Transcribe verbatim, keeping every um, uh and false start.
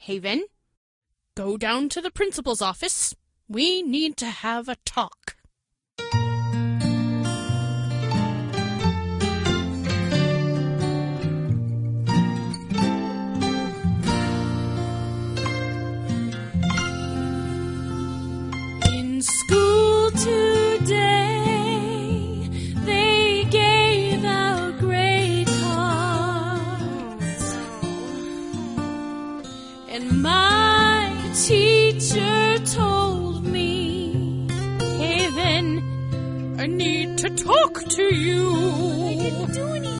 Haven, go down to the principal's office. We need to have a talk. In school today, they gave out grade cards, and my teacher told me, Haven, I need to talk to you.